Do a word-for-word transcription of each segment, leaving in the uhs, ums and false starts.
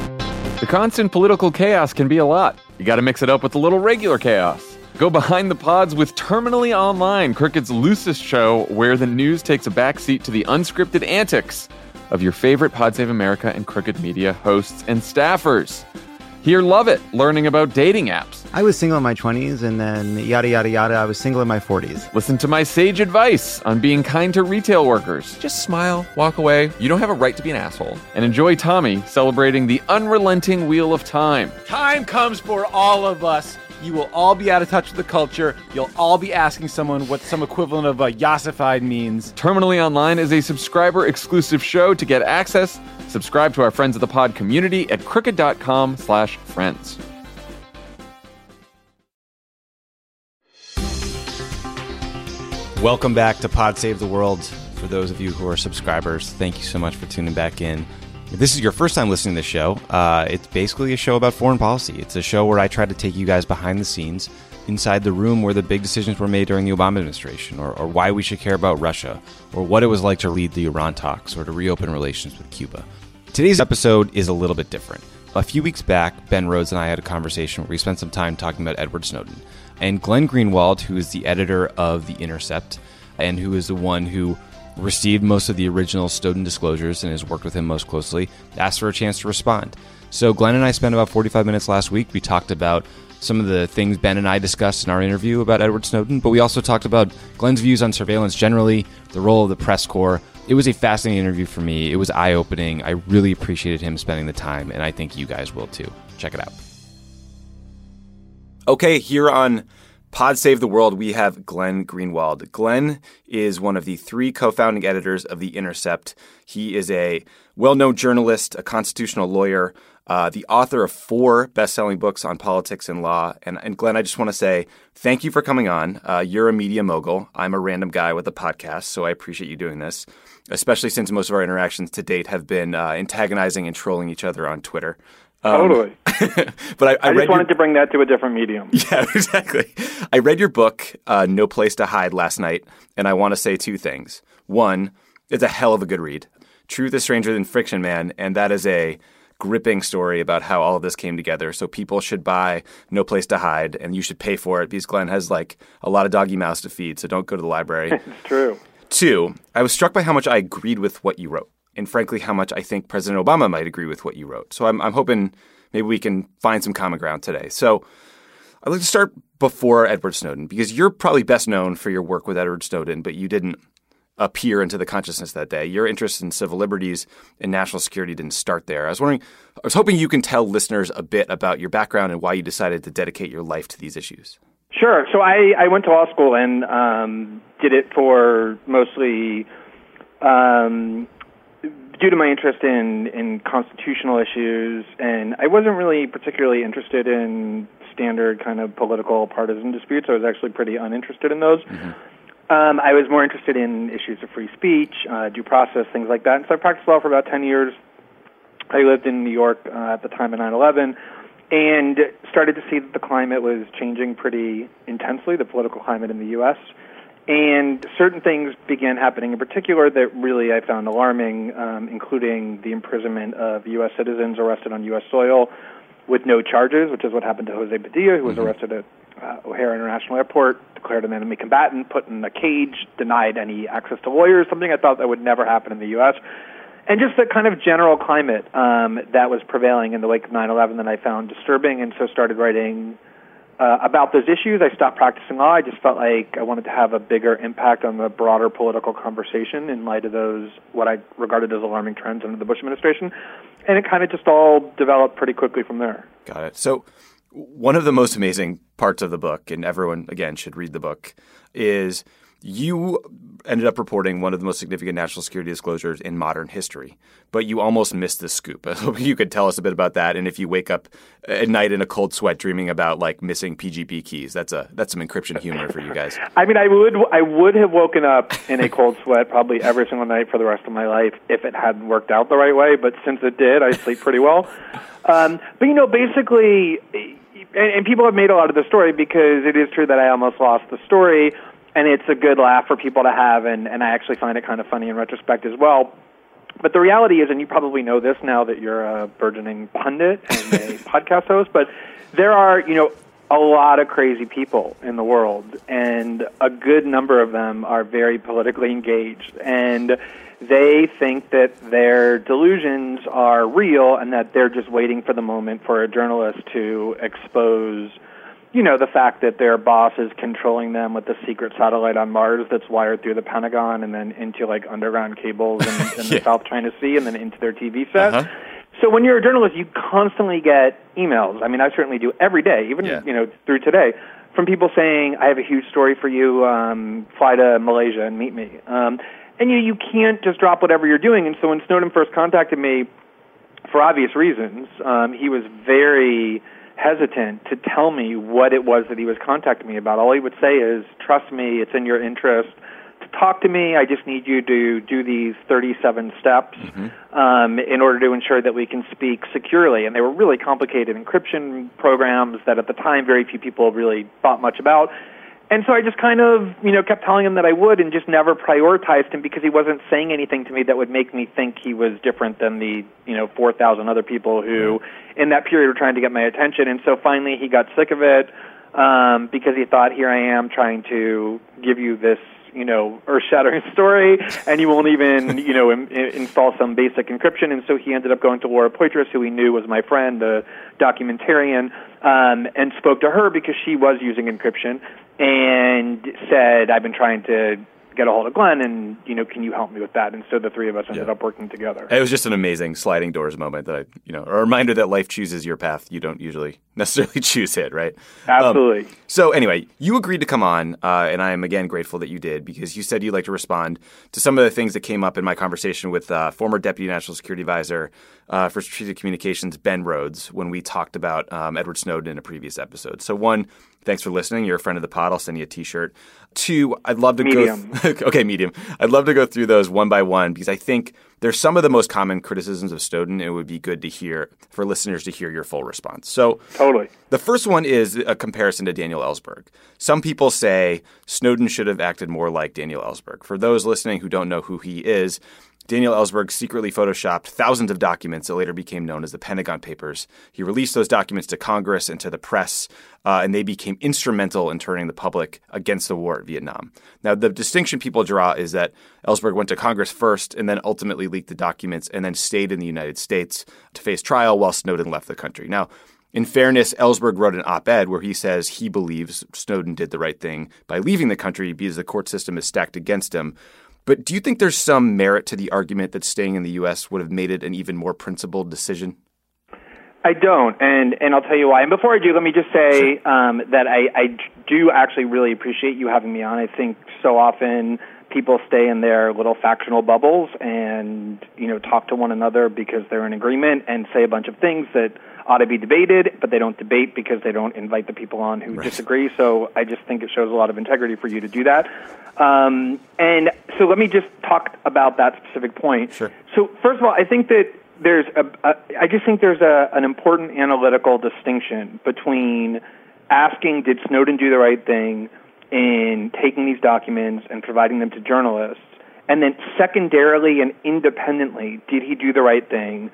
The constant political chaos can be a lot. You gotta mix it up with a little regular chaos. Go behind the pods with Terminally Online, Crooked's loosest show where the news takes a backseat to the unscripted antics of your favorite Pod Save America and Crooked Media hosts and staffers. Here, love it, learning about dating apps. I was single in my twenties, and then yada, yada, yada, I was single in my forties. Listen to my sage advice on being kind to retail workers. Just smile, walk away. You don't have a right to be an asshole. And enjoy Tommy celebrating the unrelenting wheel of time. Time comes for all of us. You will all be out of touch with the culture. You'll all be asking someone what some equivalent of a yassified means. Terminally Online is a subscriber-exclusive show. To get access, subscribe to our Friends of the Pod community at crooked.com slash friends. Welcome back to Pod Save the World. For those of you who are subscribers, thank you so much for tuning back in. If this is your first time listening to the show, uh, it's basically a show about foreign policy. It's a show where I try to take you guys behind the scenes, inside the room where the big decisions were made during the Obama administration, or, or why we should care about Russia, or what it was like to lead the Iran talks, or to reopen relations with Cuba. Today's episode is a little bit different. A few weeks back, Ben Rhodes and I had a conversation where we spent some time talking about Edward Snowden. And Glenn Greenwald, who is the editor of The Intercept, and who is the one who received most of the original Snowden disclosures and has worked with him most closely, asked for a chance to respond. So Glenn and I spent about forty-five minutes last week. We talked about some of the things Ben and I discussed in our interview about Edward Snowden, but we also talked about Glenn's views on surveillance generally, the role of the press corps. It was a fascinating interview for me. It was eye-opening. I really appreciated him spending the time, and I think you guys will too. Check it out. Okay, here on Pod Save the World, we have Glenn Greenwald. Glenn is one of the three co-founding editors of The Intercept. He is a well-known journalist, a constitutional lawyer, uh, the author of four best-selling books on politics and law. And, and Glenn, I just want to say thank you for coming on. Uh, you're a media mogul. I'm a random guy with a podcast, so I appreciate you doing this, especially since most of our interactions to date have been uh, antagonizing and trolling each other on Twitter. Um, totally. but I, I, I read just wanted your... to bring that to a different medium. Yeah, exactly. I read your book, uh, No Place to Hide, last night, and I want to say two things. One, it's a hell of a good read. Truth is stranger than fiction, man, and that is a gripping story about how all of this came together. So people should buy No Place to Hide, and you should pay for it because Glenn has like a lot of doggy mouths to feed, so don't go to the library. It's true. Two, I was struck by how much I agreed with what you wrote. And frankly, how much I think President Obama might agree with what you wrote. So I'm, I'm hoping maybe we can find some common ground today. So I'd like to start before Edward Snowden, because you're probably best known for your work with Edward Snowden, but you didn't appear into the consciousness that day. Your interest in civil liberties and national security didn't start there. I was wondering, I was hoping you can tell listeners a bit about your background and why you decided to dedicate your life to these issues. Sure. So I, I went to law school and um, did it for mostly um, due to my interest in, in constitutional issues, and I wasn't really particularly interested in standard kind of political partisan disputes. I was actually pretty uninterested in those. Mm-hmm. Um, I was more interested in issues of free speech, uh, due process, things like that. And so I practiced law for about ten years. I lived in New York uh, at the time of nine eleven and started to see that the climate was changing pretty intensely, the political climate in the U S, and certain things began happening in particular that really I found alarming, um, including the imprisonment of U S citizens arrested on U S soil with no charges, which is what happened to Jose Padilla, who was mm-hmm. arrested at uh, O'Hare International Airport, declared an enemy combatant, put in a cage, denied any access to lawyers, something I thought that would never happen in the U S, and just the kind of general climate um, that was prevailing in the wake of nine eleven that I found disturbing, and so started writing Uh, about those issues. I stopped practicing law. I just felt like I wanted to have a bigger impact on the broader political conversation in light of those, what I regarded as alarming trends under the Bush administration. And it kind of just all developed pretty quickly from there. Got it. So one of the most amazing parts of the book, and everyone, again, should read the book, is you ended up reporting one of the most significant national security disclosures in modern history, but you almost missed the scoop. I hope you could tell us a bit about that. And if you wake up at night in a cold sweat dreaming about like missing P G P keys, that's a that's some encryption humor for you guys. I mean, I would I would have woken up in a cold sweat probably every single night for the rest of my life if it hadn't worked out the right way. But since it did, I sleep pretty well. Um, but you know, basically, and, and people have made a lot of the story because it is true that I almost lost the story. And it's a good laugh for people to have, and, and I actually find it kind of funny in retrospect as well. But the reality is, and you probably know this now that you're a burgeoning pundit and a podcast host, but there are, you know, a lot of crazy people in the world, and a good number of them are very politically engaged, and they think that their delusions are real and that they're just waiting for the moment for a journalist to expose, you know, the fact that their boss is controlling them with the secret satellite on Mars that's wired through the Pentagon and then into, like, underground cables in, in Yeah. the South China Sea and then into their T V set. Uh-huh. So when you're a journalist, you constantly get emails. I mean, I certainly do every day, even, Yeah. you know, through today, from people saying, I have a huge story for you, um, fly to Malaysia and meet me. Um, and you, you can't just drop whatever you're doing. And so when Snowden first contacted me, for obvious reasons, um, he was very hesitant to tell me what it was that he was contacting me about. All he would say is, trust me, it's in your interest to talk to me. I just need you to do these thirty-seven steps mm-hmm. um, in order to ensure that we can speak securely. And they were really complicated encryption programs that at the time very few people really thought much about. And so I just kind of, you know, kept telling him that I would and just never prioritized him because he wasn't saying anything to me that would make me think he was different than the, you know, four thousand other people who in that period were trying to get my attention. And so finally he got sick of it um, because he thought, here I am trying to give you this, you know, earth-shattering story, and you won't even, you know, in, in, install some basic encryption. And so he ended up going to Laura Poitras, who he knew was my friend, the documentarian, um, and spoke to her because she was using encryption, and said, I've been trying to get a hold of Glenn, and, you know, can you help me with that? And so the three of us ended Yeah. up working together. It was just an amazing sliding doors moment that I, you know, a reminder that life chooses your path. You don't usually necessarily choose it, right? Absolutely. Um, so anyway, you agreed to come on, uh, and I am again grateful that you did because you said you'd like to respond to some of the things that came up in my conversation with uh, former Deputy National Security Advisor uh, for Strategic Communications, Ben Rhodes, when we talked about um, Edward Snowden in a previous episode. So one, thanks for listening. You're a friend of the pod. I'll send you a T-shirt. Two, I'd love to Medium. go. Th- okay, medium. I'd love to go through those one by one because I think there's some of the most common criticisms of Snowden. And it would be good to hear for listeners to hear your full response. So, Totally. The first one is a comparison to Daniel Ellsberg. Some people say Snowden should have acted more like Daniel Ellsberg. For those listening who don't know who he is, Daniel Ellsberg secretly photoshopped thousands of documents that later became known as the Pentagon Papers. He released those documents to Congress and to the press, uh, and they became instrumental in turning the public against the war at Vietnam. Now, the distinction people draw is that Ellsberg went to Congress first and then ultimately leaked the documents and then stayed in the United States to face trial while Snowden left the country. Now, in fairness, Ellsberg wrote an op-ed where he says he believes Snowden did the right thing by leaving the country because the court system is stacked against him. But do you think there's some merit to the argument that staying in the U S would have made it an even more principled decision? I don't, and, and I'll tell you why. And before I do, let me just say um, that I, I do actually really appreciate you having me on. I think so often people stay in their little factional bubbles and, you know, talk to one another because they're in agreement and say a bunch of things that ought to be debated, but they don't debate because they don't invite the people on who right. disagree. So I just think it shows a lot of integrity for you to do that. Um, and so let me just talk about that specific point. Sure. So first of all, I think that there's a, a I just think there's a, an important analytical distinction between asking, did Snowden do the right thing in taking these documents and providing them to journalists, and then secondarily and independently, did he do the right thing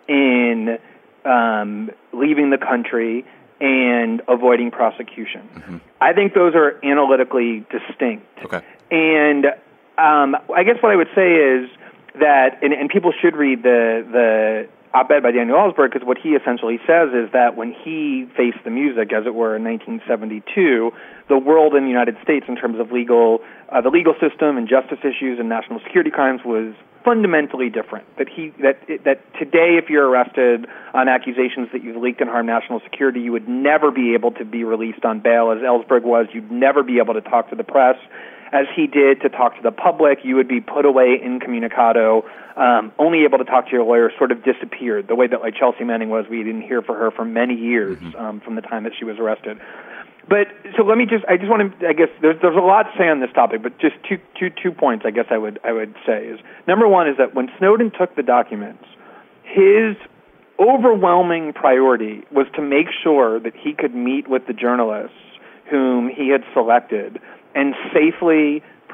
in um, leaving the country and avoiding prosecution? Mm-hmm. I think those are analytically distinct. Okay. And um, I guess what I would say is that, and, and people should read the the op-ed by Daniel Ellsberg, because what he essentially says is that when he faced the music, as it were, in nineteen seventy-two, the world in the United States, in terms of legal, uh, the legal system and justice issues and national security crimes, was fundamentally different. That he that that today, if you're arrested on accusations that you've leaked and harmed national security, you would never be able to be released on bail, as Ellsberg was. You'd never be able to talk to the press, as he did, to talk to the public. You would be put away incommunicado, um, only able to talk to your lawyer, sort of disappeared, the way that like Chelsea Manning was. We didn't hear from her for many years mm-hmm. um, from the time that she was arrested. But so let me just, I just want to, I guess there's, there's a lot to say on this topic, but just two, two, two points I guess I would, I would say is, number one is that when Snowden took the documents, his overwhelming priority was to make sure that he could meet with the journalists whom he had selected and safely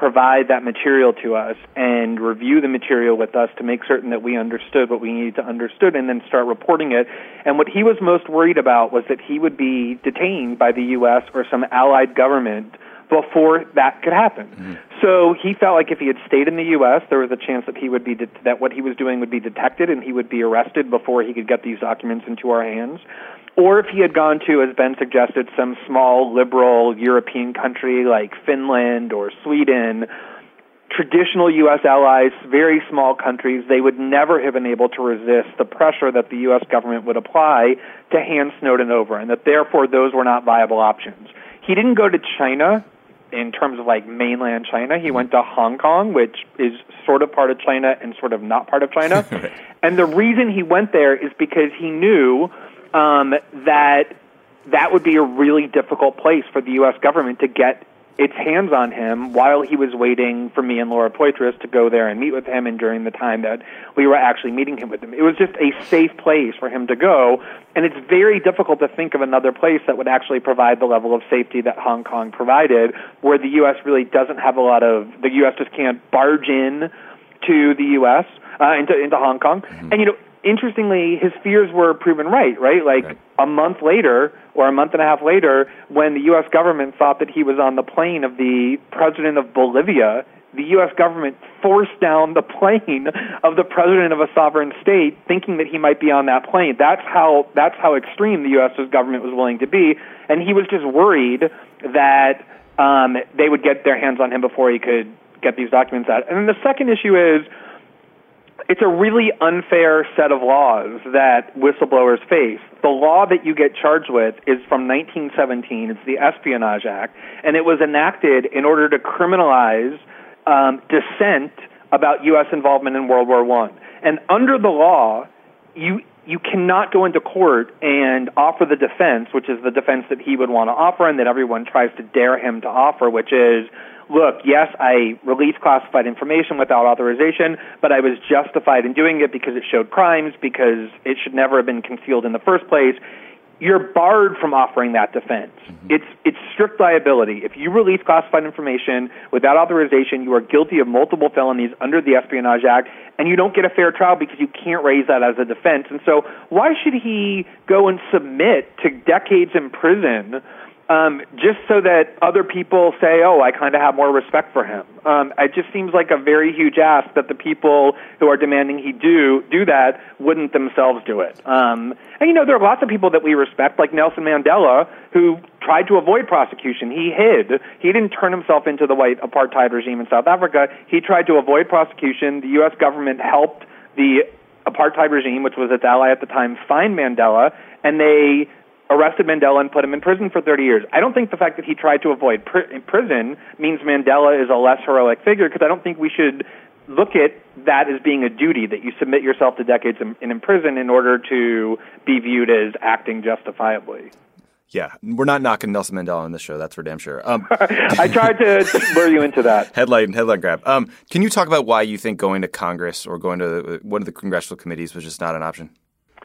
provide that material to us and review the material with us to make certain that we understood what we needed to understood and then start reporting it. And what he was most worried about was that he would be detained by the U S or some allied government before that could happen. Mm-hmm. So he felt like if he had stayed in the U S, there was a chance that he would be de- that what he was doing would be detected and he would be arrested before he could get these documents into our hands. Or if he had gone to, as Ben suggested, some small liberal European country like Finland or Sweden, traditional U S allies, very small countries, they would never have been able to resist the pressure that the U S government would apply to hand Snowden over, and that therefore those were not viable options. He didn't go to China in terms of like mainland China. He went to Hong Kong, which is sort of part of China and sort of not part of China. Right. And the reason he went there is because he knew um, that that would be a really difficult place for the U S government to get its hands on him while he was waiting for me and Laura Poitras to go there and meet with him and during the time that we were actually meeting him with him. It was just a safe place for him to go, and it's very difficult to think of another place that would actually provide the level of safety that Hong Kong provided, where the U S really doesn't have a lot of, the U S just can't barge in to the U S, uh, into, into Hong Kong. Mm-hmm. And, you know, interestingly, his fears were proven right, right? Like right. a month later or a month and a half later, when the U S government thought that he was on the plane of the president of Bolivia, the U S government forced down the plane of the president of a sovereign state, thinking that he might be on that plane. That's how that's how extreme the U S government was willing to be, and he was just worried that um, they would get their hands on him before he could get these documents out. And then the second issue is, it's a really unfair set of laws that whistleblowers face. The law that you get charged with is from nineteen seventeen. It's the Espionage Act, and it was enacted in order to criminalize um, dissent about U S involvement in World War One. And under the law, you you cannot go into court and offer the defense, which is the defense that he would want to offer and that everyone tries to dare him to offer, which is, look, yes, I released classified information without authorization, but I was justified in doing it because it showed crimes, because it should never have been concealed in the first place. You're barred from offering that defense. Mm-hmm. It's it's strict liability. If you release classified information without authorization, you are guilty of multiple felonies under the Espionage Act, and you don't get a fair trial because you can't raise that as a defense. And so why should he go and submit to decades in prison Um, just so that other people say, oh, I kind of have more respect for him? Um, it just seems like a very huge ask that the people who are demanding he do do that wouldn't themselves do it. Um, and, you know, there are lots of people that we respect, like Nelson Mandela, who tried to avoid prosecution. He hid. He didn't turn himself into the white apartheid regime in South Africa. He tried to avoid prosecution. The U S government helped the apartheid regime, which was its ally at the time, find Mandela, and they arrested Mandela and put him in prison for thirty years. I don't think the fact that he tried to avoid pr- prison means Mandela is a less heroic figure, because I don't think we should look at that as being a duty, that you submit yourself to decades in, in prison in order to be viewed as acting justifiably. Yeah, we're not knocking Nelson Mandela on this show, that's for damn sure. Um, I tried to lure you into that. Headline, headline grab. Um, can you talk about why you think going to Congress or going to one of the congressional committees was just not an option?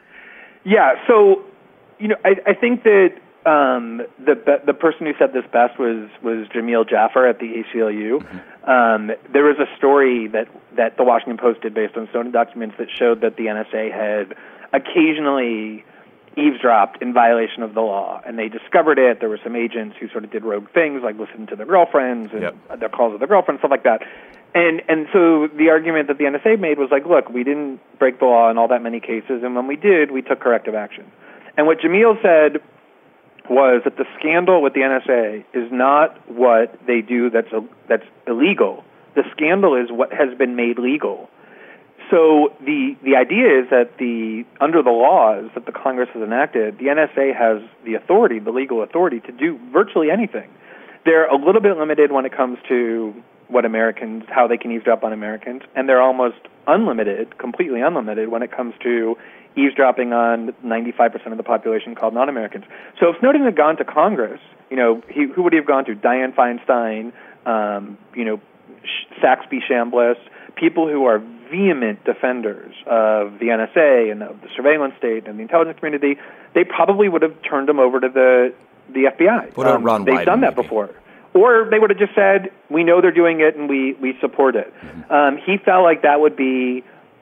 Yeah, so... You know, I, I think that um, the the person who said this best was, was Jamil Jaffer at the A C L U. Mm-hmm. Um, there was a story that, that the Washington Post did based on Snowden documents that showed that the N S A had occasionally eavesdropped in violation of the law, and they discovered it. There were some agents who sort of did rogue things, like listen to their girlfriends and yep. their calls with their girlfriends, stuff like that. And and so the argument that the N S A made was like, look, we didn't break the law in all that many cases, and when we did, we took corrective action. And what Jamil said was that the scandal with the N S A is not what they do that's a, that's illegal. The scandal is what has been made legal. So the the idea is that the under the laws that the Congress has enacted, the N S A has the authority, the legal authority, to do virtually anything. They're a little bit limited when it comes to what Americans, how they can eavesdrop on Americans, and they're almost unlimited, completely unlimited, when it comes to eavesdropping on ninety-five percent of the population called non-Americans. So if Snowden had gone to Congress, you know, he, who would he have gone to? Dianne Feinstein, um, you know, Saxby Chambliss, people who are vehement defenders of the N S A and of the surveillance state and the intelligence community. They probably would have turned him over to the the F B I. What about um, Ron They've Wyden, done that maybe? before. Or they would have just said, we know they're doing it and we, we support it. Mm-hmm. Um, he felt like that would be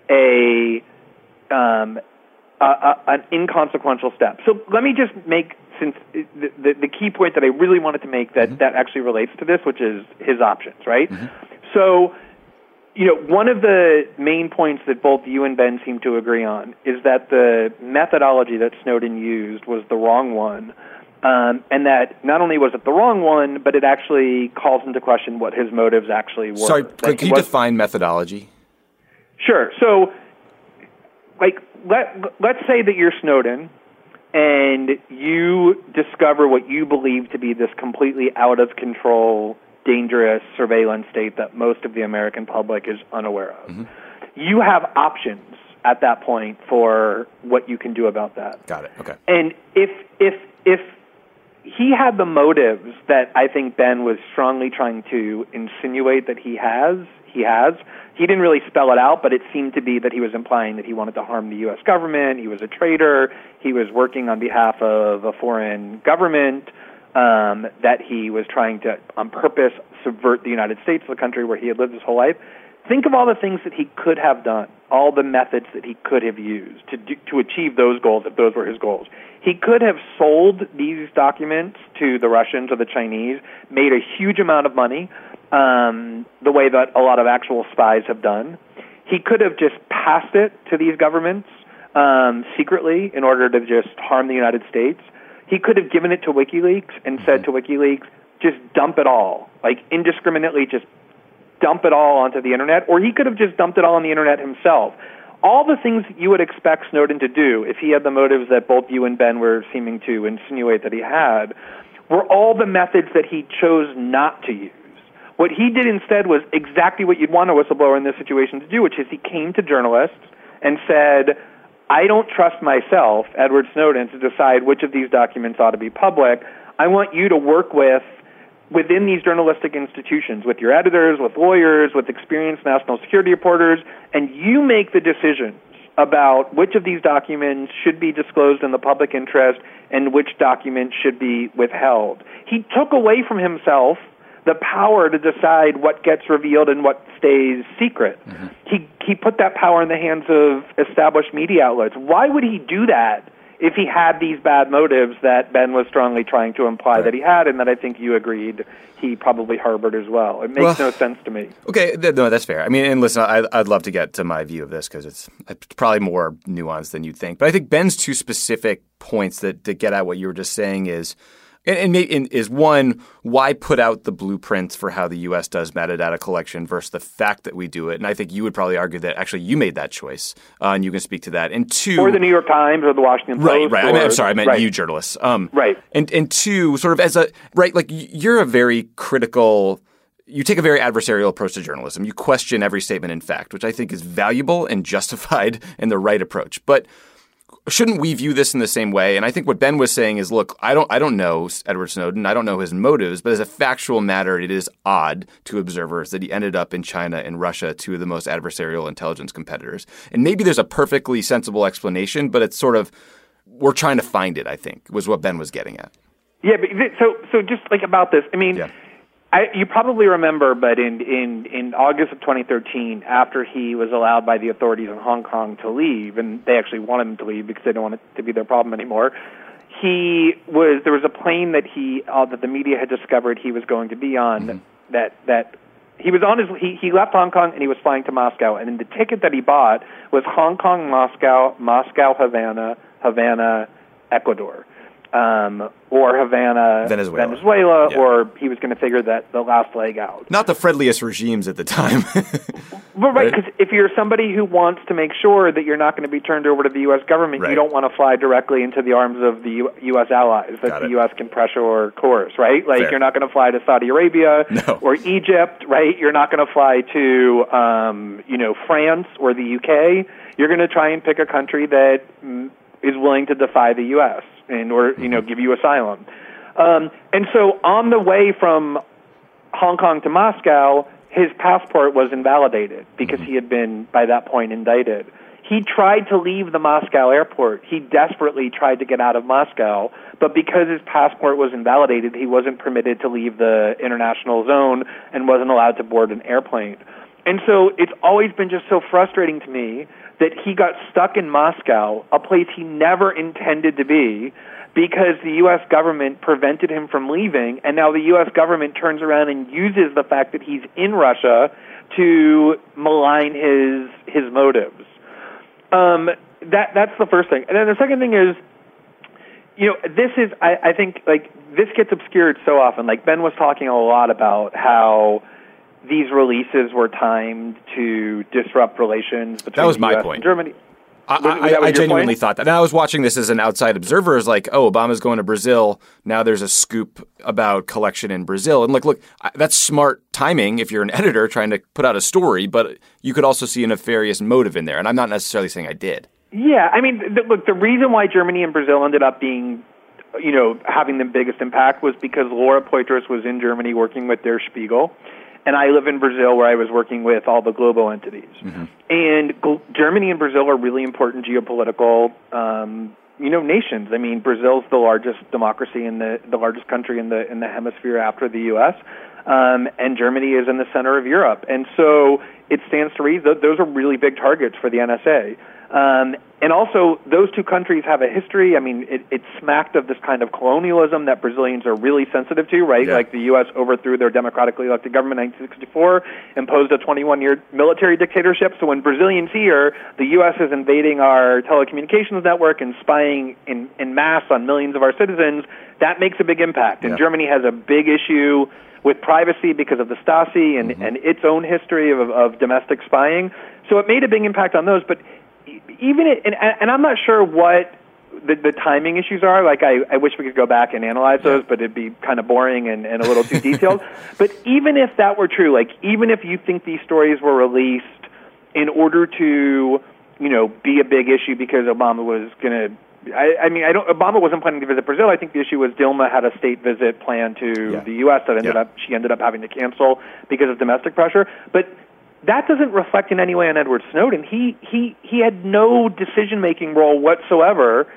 a, um, a, a an inconsequential step. So let me just make, since the, the, the key point that I really wanted to make that, mm-hmm. that actually relates to this, which is his options, right? Mm-hmm. So, you know, one of the main points that both you and Ben seem to agree on is that the methodology that Snowden used was the wrong one. Um, and that not only was it the wrong one, but it actually calls into question what his motives actually were. Sorry, like, can you was, define methodology? Sure. So, like, let, let's say that you're Snowden and you discover what you believe to be this completely out of control, dangerous surveillance state that most of the American public is unaware of. Mm-hmm. You have options at that point for what you can do about that. Got it. Okay. And if if if he had the motives that I think Ben was strongly trying to insinuate that he has, he has. He didn't really spell it out, but it seemed to be that he was implying that he wanted to harm the U S government, he was a traitor, he was working on behalf of a foreign government, um, that he was trying to, on purpose, subvert the United States, the country where he had lived his whole life. Think of all the things that he could have done, all the methods that he could have used to do, to achieve those goals, if those were his goals. He could have sold these documents to the Russians or the Chinese, made a huge amount of money, um, the way that a lot of actual spies have done. He could have just passed it to these governments um, secretly in order to just harm the United States. He could have given it to WikiLeaks and said to WikiLeaks, just dump it all, like indiscriminately just dump it all onto the internet, or he could have just dumped it all on the internet himself. All the things that you would expect Snowden to do if he had the motives that both you and Ben were seeming to insinuate that he had were all the methods that he chose not to use. What he did instead was exactly what you'd want a whistleblower in this situation to do, which is he came to journalists and said, I don't trust myself, Edward Snowden, to decide which of these documents ought to be public. I want you to work with within these journalistic institutions, with your editors, with lawyers, with experienced national security reporters, and you make the decisions about which of these documents should be disclosed in the public interest and which documents should be withheld. He took away from himself the power to decide what gets revealed and what stays secret. Mm-hmm. He he put that power in the hands of established media outlets. Why would he do that if he had these bad motives that Ben was strongly trying to imply right. that he had, and that I think you agreed he probably harbored as well? It makes well, no sense to me. Okay, th- no, that's fair. I mean, and listen, I, I'd love to get to my view of this because it's, it's probably more nuanced than you'd think. But I think Ben's two specific points that, that get at what you were just saying is, and, and, and is one, why put out the blueprints for how the U S does metadata collection versus the fact that we do it? And I think you would probably argue that actually you made that choice, uh, and you can speak to that. And two, or the New York Times or the Washington Post. Right, right. Or, I mean, I'm sorry, I meant right. you journalists. Um, right. And and two, sort of as a right, like you're a very critical. You take a very adversarial approach to journalism. You question every statement in fact, which I think is valuable and justified and the right approach. But shouldn't we view this in the same way? And I think what Ben was saying is, look, I don't I don't know Edward Snowden. I don't know his motives. But as a factual matter, it is odd to observers that he ended up in China and Russia, two of the most adversarial intelligence competitors. And maybe there's a perfectly sensible explanation, but it's sort of we're trying to find it, I think, was what Ben was getting at. Yeah, but so so just like about this, I mean, yeah. I, you probably remember, but in, in, in August of twenty thirteen, after he was allowed by the authorities in Hong Kong to leave, and they actually wanted him to leave because they don't want it to be their problem anymore, he was there was a plane that he uh, that the media had discovered he was going to be on mm-hmm. that that he was on his he, he left Hong Kong and he was flying to Moscow, and the ticket that he bought was Hong Kong, Moscow, Moscow, Havana, Havana, Ecuador. Um, or Havana, Venezuela, Venezuela yeah. or he was going to figure that the last leg out. Not the friendliest regimes at the time. Well, right, because right? if you're somebody who wants to make sure that you're not going to be turned over to the U S government, right. you don't want to fly directly into the arms of the U- U.S. allies that the U S can pressure or coerce, right? Like, Fair. You're not going to fly to Saudi Arabia no. or Egypt, right? You're not going to fly to, um, you know, France or the U K. You're going to try and pick a country that mm, is willing to defy the U S and or you know give you asylum, um, and so on the way from Hong Kong to Moscow, his passport was invalidated because he had been by that point indicted. he tried to leave the Moscow airport. He desperately tried to get out of Moscow, but because his passport was invalidated, he wasn't permitted to leave the international zone and wasn't allowed to board an airplane. And so it's always been just so frustrating to me that he got stuck in Moscow, a place he never intended to be, because the U S government prevented him from leaving, and now the U S government turns around and uses the fact that he's in Russia to malign his his motives. Um, that that's the first thing. And then the second thing is, you know, this is, I, I think, like, this gets obscured so often. Like, Ben was talking a lot about how these releases were timed to disrupt relations between That was the my U S point. and Germany. I, Was- was I, that I your genuinely point? thought that. And I was watching this as an outside observer. Is like, oh, Obama's going to Brazil. Now there's a scoop about collection in Brazil. And like, look, I- that's smart timing if you're an editor trying to put out a story. But you could also see a nefarious motive in there. And I'm not necessarily saying I did. Yeah, I mean, th- look, the reason why Germany and Brazil ended up being, you know, having the biggest impact was because Laura Poitras was in Germany working with Der Spiegel, and I live in Brazil where I was working with all the global entities. Mm-hmm. And gl- Germany and Brazil are really important geopolitical, um, you know, nations. I mean, Brazil's the largest democracy in the the largest country in the in the hemisphere after the U S, um, and Germany is in the center of Europe. And so it stands to reason that those are really big targets for the N S A. Um, and also, those two countries have a history. I mean, it, it smacked of this kind of colonialism that Brazilians are really sensitive to, right? Yeah. Like the U S overthrew their democratically elected government in nineteen sixty-four, imposed a twenty-one-year military dictatorship. So when Brazilians hear the U S is invading our telecommunications network and spying in, in mass on millions of our citizens, that makes a big impact. And Yeah. Germany has a big issue with privacy because of the Stasi and, Mm-hmm. and its own history of, of domestic spying. So it made a big impact on those. But even it, and, and I'm not sure what the, the timing issues are. Like, I, I wish we could go back and analyze those, but it'd be kind of boring and, and a little too detailed. But even if that were true, like, even if you think these stories were released in order to, you know, be a big issue because Obama was going to, I, I mean, I don't. Obama wasn't planning to visit Brazil. I think the issue was Dilma had a state visit planned to Yeah. the U S that ended Yeah. up she ended up having to cancel because of domestic pressure. But that doesn't reflect in any way on Edward Snowden. He he he had no decision-making role whatsoever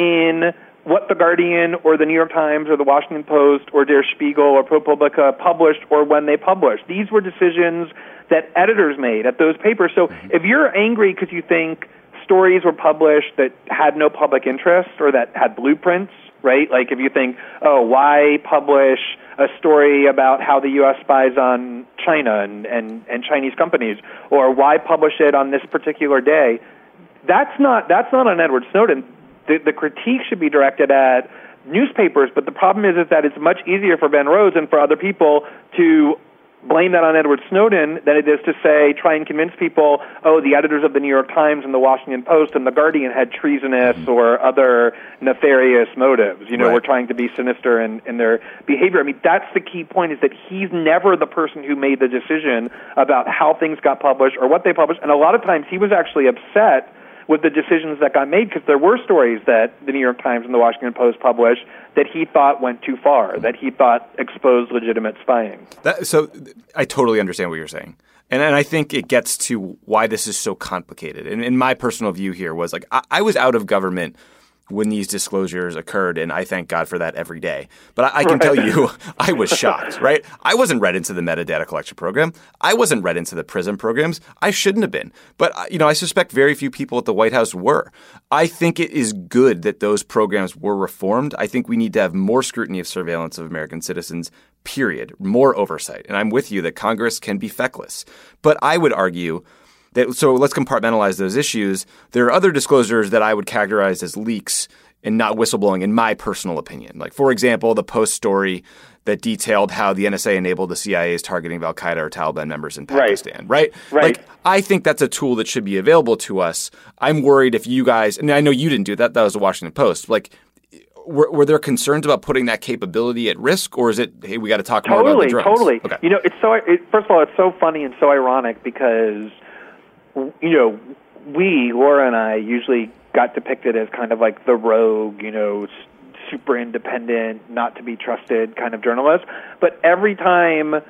in what The Guardian or The New York Times or The Washington Post or Der Spiegel or ProPublica published or when they published. These were decisions that editors made at those papers. So if you're angry because you think stories were published that had no public interest or that had blueprints, right? Like if you think, oh, why publish a story about how the U S spies on China and, and, and Chinese companies, or why publish it on this particular day? That's not that's not on Edward Snowden. The, the critique should be directed at newspapers, but the problem is, is that it's much easier for Ben Rhodes and for other people to blame that on Edward Snowden than it is to say, try and convince people, oh, the editors of the New York Times and the Washington Post and the Guardian had treasonous mm-hmm. or other nefarious motives. You know, Right. we're trying to be sinister in, in their behavior. I mean, that's the key point, is that he's never the person who made the decision about how things got published or what they published. And a lot of times he was actually upset with the decisions that got made, because there were stories that the New York Times and the Washington Post published that he thought went too far, that he thought exposed legitimate spying. That, so I totally understand what you're saying. And, and I think it gets to why this is so complicated. And, and my personal view here was, like, I, I was out of government when these disclosures occurred, and I thank God for that every day. But I, I can Right. tell you, I was shocked, right? I wasn't read into the metadata collection program. I wasn't read into the PRISM programs. I shouldn't have been. But, you know, I suspect very few people at the White House were. I think it is good that those programs were reformed. I think we need to have more scrutiny of surveillance of American citizens, period. More oversight. And I'm with you that Congress can be feckless. But I would argue that, so let's compartmentalize those issues. There are other disclosures that I would characterize as leaks and not whistleblowing, in my personal opinion. Like, for example, the Post story that detailed how the N S A enabled the C I A's targeting of Al-Qaeda or Taliban members in Pakistan, right? Right. Like, I think that's a tool that should be available to us. I'm worried if you guys, and I know you didn't do that, that was the Washington Post. Like, were, were there concerns about putting that capability at risk, or is it, hey, we got to talk more about the Totally, drones? totally. Okay. You know, it's so. It, first of all, it's so funny and so ironic because, you know, we, Laura and I, usually got depicted as kind of like the rogue, you know, s- super independent, not to be trusted kind of journalist. But every time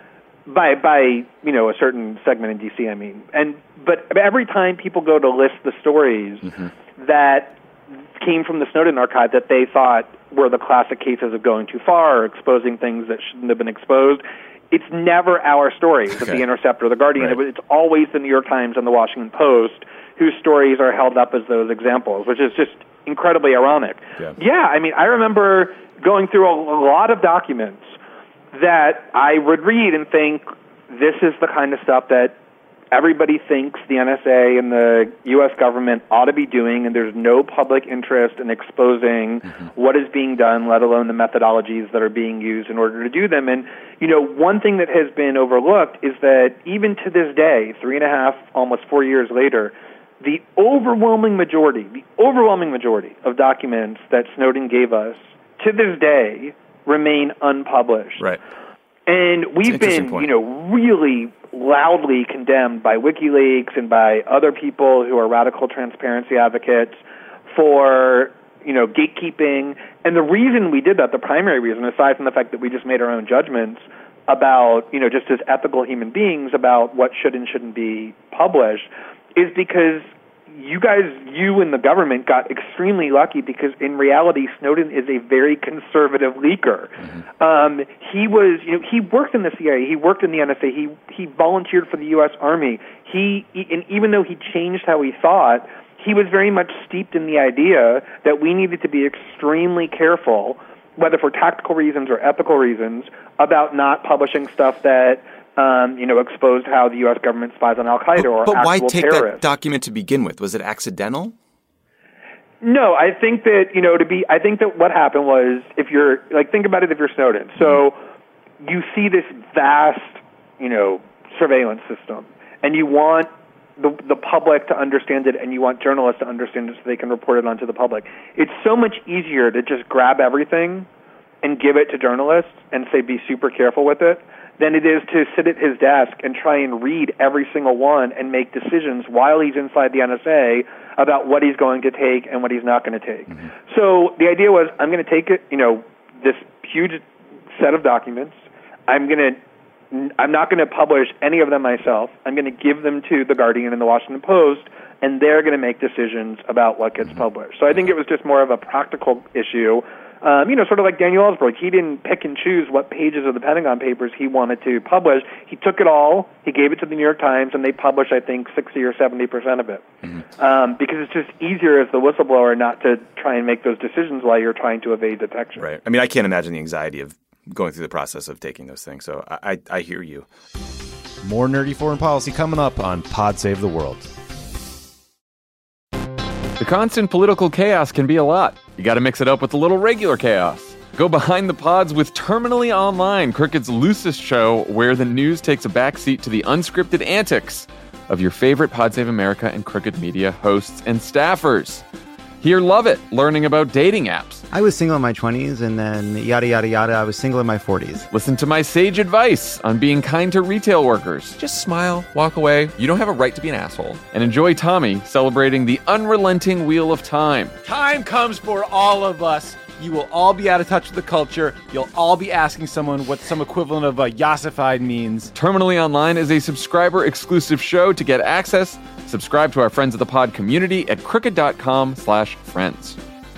by by you know a certain segment in D C, I mean, and but every time people go to list the stories mm-hmm. that came from the Snowden archive that they thought were the classic cases of going too far or exposing things that shouldn't have been exposed, it's never our stories okay. of The Intercept or The Guardian. Right. It's always the New York Times and the Washington Post whose stories are held up as those examples, which is just incredibly ironic. Yeah, yeah I mean, I remember going through a, a lot of documents that I would read and think, this is the kind of stuff that everybody thinks the N S A and the U S government ought to be doing, and there's no public interest in exposing mm-hmm. what is being done, let alone the methodologies that are being used in order to do them. And, you know, one thing that has been overlooked is that even to this day, three and a half, almost four years later, the overwhelming majority, the overwhelming majority of documents that Snowden gave us to this day remain unpublished. Right. And we've been, point. you know, really loudly condemned by WikiLeaks and by other people who are radical transparency advocates for, you know, gatekeeping. And the reason we did that, the primary reason, aside from the fact that we just made our own judgments about, you know, just as ethical human beings about what should and shouldn't be published, is because you guys, you and the government got extremely lucky because in reality, Snowden is a very conservative leaker. Mm-hmm. Um, he was, you know, he worked in the C I A, he worked in the N S A, he he volunteered for the U S Army. He, and even though he changed how he thought, he was very much steeped in the idea that we needed to be extremely careful, whether for tactical reasons or ethical reasons, about not publishing stuff that Um, you know, exposed how the U S government spies on Al-Qaeda or but, but actual why take terrorists. that document to begin with? Was it accidental? No, I think that, you know, to be, I think that what happened was, if you're, like, think about it if you're Snowden. So you see this vast, you know, surveillance system, and you want the, the public to understand it, and you want journalists to understand it so they can report it onto the public. It's so much easier to just grab everything and give it to journalists and say, be super careful with it, than it is to sit at his desk and try and read every single one and make decisions while he's inside the N S A about what he's going to take and what he's not going to take. Mm-hmm. So the idea was, I'm going to take it, you know, this huge set of documents. I'm going to, I'm not going to publish any of them myself. I'm going to give them to The Guardian and the Washington Post, and they're going to make decisions about what gets mm-hmm. published. So I think it was just more of a practical issue. Um, you know, sort of like Daniel Ellsberg. He didn't pick and choose what pages of the Pentagon Papers he wanted to publish. He took it all, he gave it to the New York Times, and they published, I think, sixty or seventy percent of it. Mm-hmm. Um, because it's just easier as the whistleblower not to try and make those decisions while you're trying to evade detection. Right. I mean, I can't imagine the anxiety of going through the process of taking those things. So I, I, I hear you. More nerdy foreign policy coming up on Pod Save the World. The constant political chaos can be a lot. You got to mix it up with a little regular chaos. Go behind the pods with Terminally Online, Crickett's loosest show where the news takes a backseat to the unscripted antics of your favorite Pod Save America and Cricket Media hosts and staffers. Here, love it, learning about dating apps. I was single in my twenties, and then yada, yada, yada, I was single in my forties. Listen to my sage advice on being kind to retail workers. Just smile, walk away. You don't have a right to be an asshole. And enjoy Tommy celebrating the unrelenting wheel of time. Time comes for all of us. You will all be out of touch with the culture. You'll all be asking someone what some equivalent of uh, yassified means. Terminally Online is a subscriber-exclusive show. To get access, subscribe to our Friends of the Pod community at cricket.com slash friends.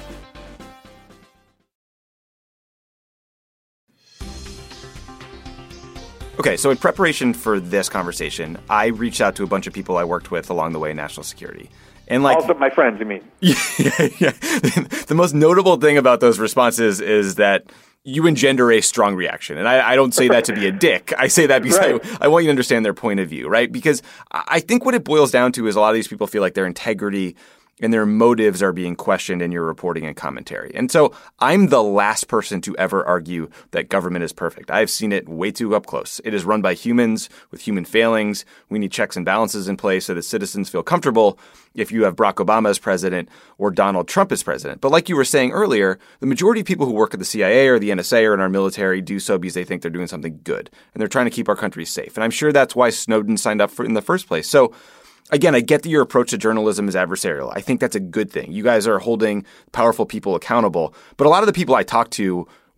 Okay, so in preparation for this conversation, I reached out to a bunch of people I worked with along the way in national security. And like, also my friends, you mean? Yeah, yeah. The most notable thing about those responses is that you engender a strong reaction. And I, I don't say that to be a dick. I say that because right. I, I want you to understand their point of view, right? Because I think what it boils down to is a lot of these people feel like their integrity and their motives are being questioned in your reporting and commentary. And so I'm the last person to ever argue that government is perfect. I've seen it way too up close. It is run by humans with human failings. We need checks and balances in place so that citizens feel comfortable if you have Barack Obama as president or Donald Trump as president. But like you were saying earlier, the majority of people who work at the C I A or the N S A or in our military do so because they think they're doing something good. And they're trying to keep our country safe. And I'm sure that's why Snowden signed up for it in the first place. So again, I get that your approach to journalism is adversarial. I think that's a good thing. You guys are holding powerful people accountable. But a lot of the people I talk to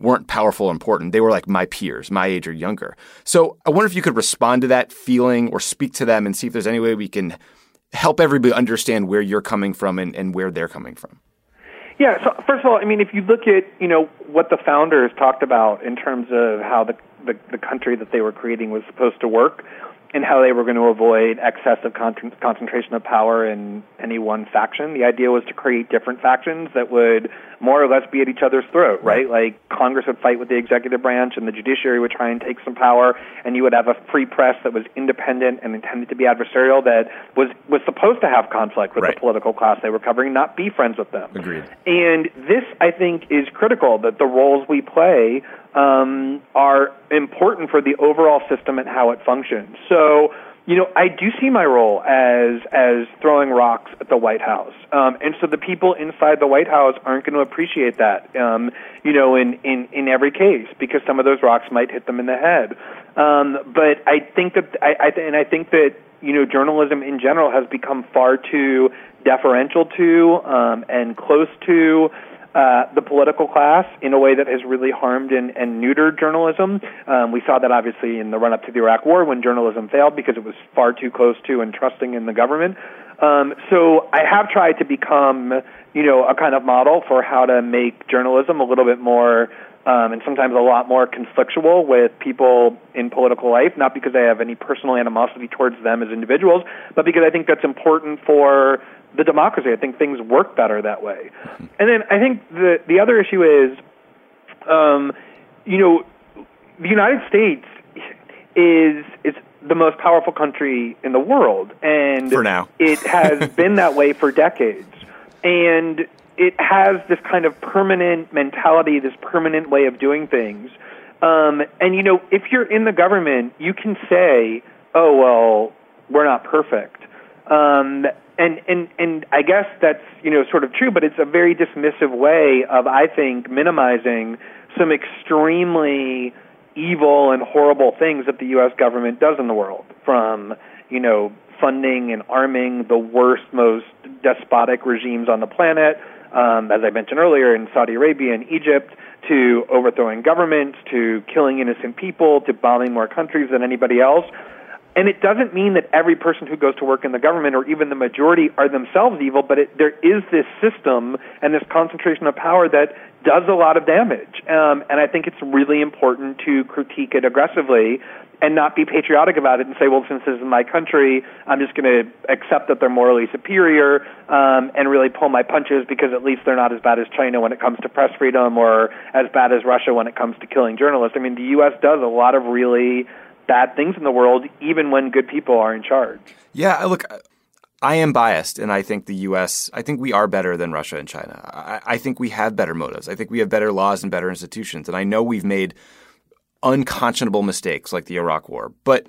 weren't powerful or important. They were like my peers, my age or younger. So I wonder if you could respond to that feeling or speak to them and see if there's any way we can help everybody understand where you're coming from and, and where they're coming from. Yeah, so first of all, I mean, if you look at, you know, what the founders talked about in terms of how the, the, the country that they were creating was supposed to work and how they were going to avoid excessive con- concentration of power in any one faction, the idea was to create different factions that would more or less be at each other's throat, right? Like Congress would fight with the executive branch and the judiciary would try and take some power, and you would have a free press that was independent and intended to be adversarial that was, was supposed to have conflict with right. the political class they were covering, not be friends with them. Agreed. And this, I think, is critical, that the roles we play um, are important for the overall system and how it functions. So, you know, I do see my role as as throwing rocks at the White House. Um, and so the people inside the White House aren't going to appreciate that, um, you know, in, in, in every case, because some of those rocks might hit them in the head. Um, but I think that, I, I and I think that, you know, journalism in general has become far too deferential to um, and close to Uh, the political class in a way that has really harmed and, and neutered journalism. Um, we saw that obviously in the run-up to the Iraq War when journalism failed because it was far too close to and trusting in the government. Um, so I have tried to become, you know, a kind of model for how to make journalism a little bit more um, and sometimes a lot more conflictual with people in political life, not because I have any personal animosity towards them as individuals, but because I think that's important for the democracy. I think things work better that way. And then I think the the other issue is, um, you know, the United States is is the most powerful country in the world, and for now, it has been that way for decades, and it has this kind of permanent mentality, this permanent way of doing things. Um, and you know, if you're in the government, you can say, "Oh well, we're not perfect." Um, And, and, and I guess that's, you know, sort of true, but it's a very dismissive way of, I think, minimizing some extremely evil and horrible things that the U S government does in the world, from, you know, funding and arming the worst, most despotic regimes on the planet, um, as I mentioned earlier, in Saudi Arabia and Egypt, to overthrowing governments, to killing innocent people, to bombing more countries than anybody else. And it doesn't mean that every person who goes to work in the government or even the majority are themselves evil, but it, there is this system and this concentration of power that does a lot of damage. Um, and I think it's really important to critique it aggressively and not be patriotic about it and say, well, since this is my country, I'm just going to accept that they're morally superior um, and really pull my punches because at least they're not as bad as China when it comes to press freedom or as bad as Russia when it comes to killing journalists. I mean, the U S does a lot of really bad things in the world, even when good people are in charge. Yeah, look, I am biased, and I think the U S, I think we are better than Russia and China. I, I think we have better motives. I think we have better laws and better institutions. And I know we've made unconscionable mistakes like the Iraq War, but